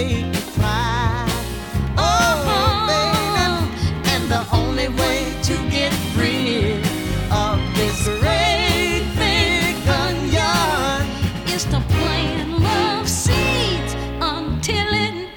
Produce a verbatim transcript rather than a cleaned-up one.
make you cry. Oh, baby, and the only way to get rid of this great big onion is to plant love seeds until it